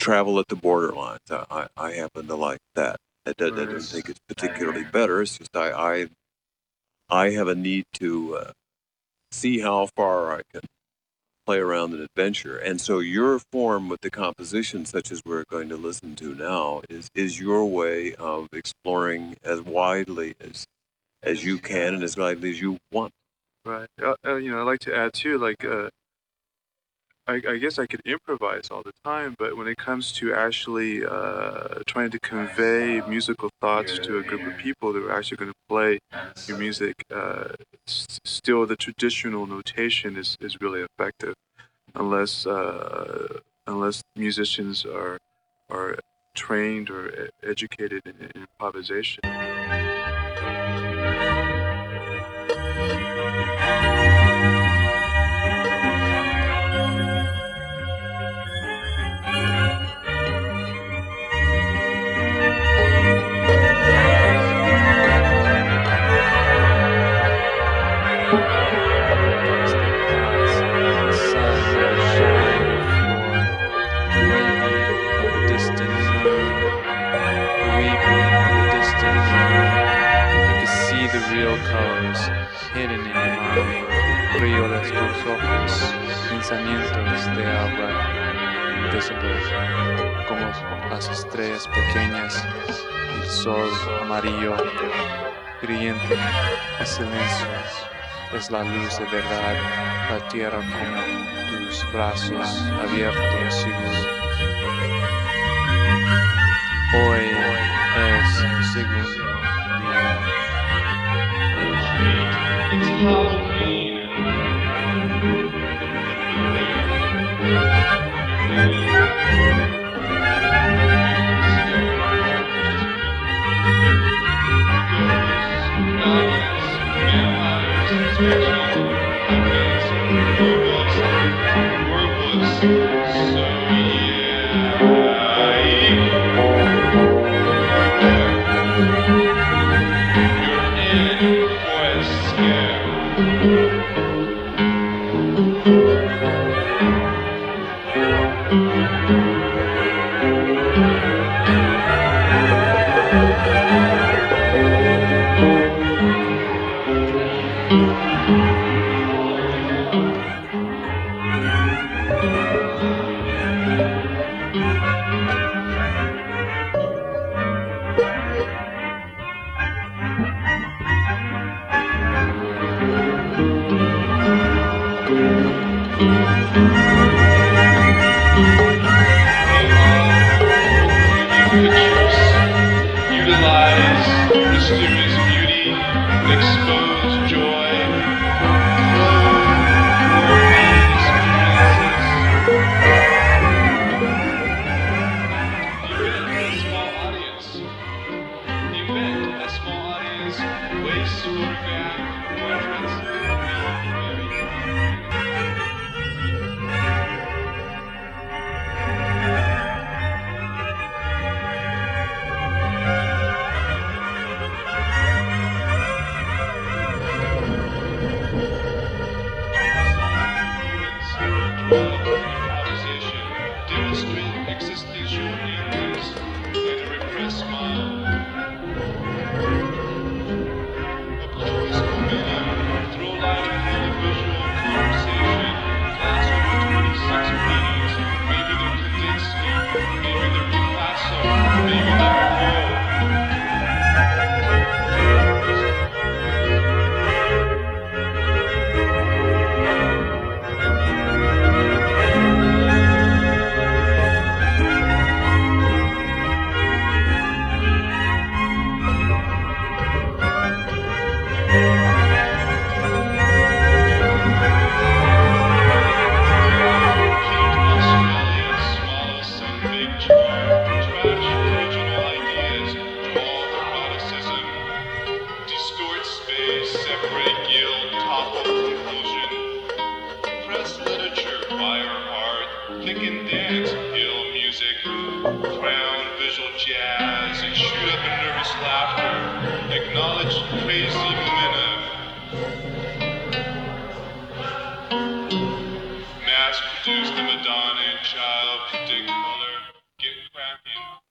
travel at the borderlines. I happen to like that. I don't think it's particularly better. It's just I have a need to see how far I can play around an adventure. And so your form with the composition, such as we're going to listen to now, is your way of exploring as widely as you can and as widely as you want. Right. I'd like to add too, like, I guess I could improvise all the time, but when it comes to actually trying to convey musical thoughts to a group of people that are actually going to play your music, still the traditional notation is really effective, unless musicians are trained or educated in improvisation. Real colors hidden in your mind, brillo de tus ojos, pensamientos de agua, invisible, como las estrellas pequeñas, el sol amarillo, brillante y silencio, es la luz de verdad, la tierra como tus brazos abiertos seguro. Hoy es el segundo día. It's Halloween. have you.